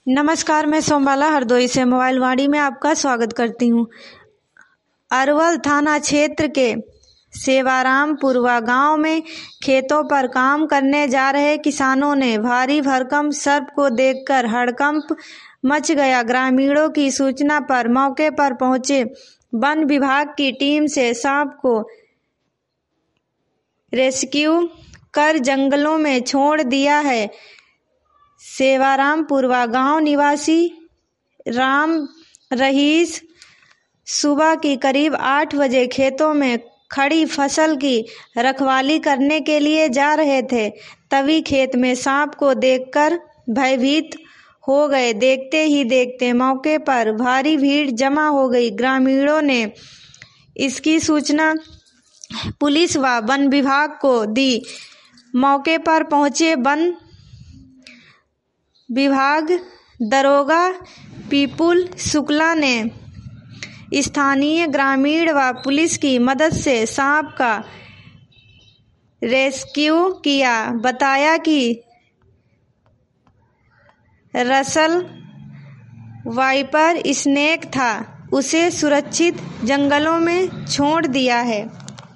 नमस्कार, मैं सोमबाला हरदोई से मोबाइल वाणी में आपका स्वागत करती हूँ। अरवल थाना क्षेत्र के सेवारामपुरवा गांव में खेतों पर काम करने जा रहे किसानों ने भारी भरकम सर्प को देखकर हड़कंप मच गया। ग्रामीणों की सूचना पर मौके पर पहुंचे वन विभाग की टीम से सांप को रेस्क्यू कर जंगलों में छोड़ दिया है। सेवारामपुरवा गांव निवासी राम रहीस सुबह की करीब 8 बजे खेतों में खड़ी फसल की रखवाली करने के लिए जा रहे थे। तभी खेत में सांप को देखकर भयभीत हो गए। देखते ही देखते मौके पर भारी भीड़ जमा हो गई। ग्रामीणों ने इसकी सूचना पुलिस व वन विभाग को दी। मौके पर पहुंचे वन विभाग दरोगा पीपुल शुक्ला ने स्थानीय ग्रामीण व पुलिस की मदद से सांप का रेस्क्यू किया। बताया कि रसल वाइपर स्नेक था, उसे सुरक्षित जंगलों में छोड़ दिया है।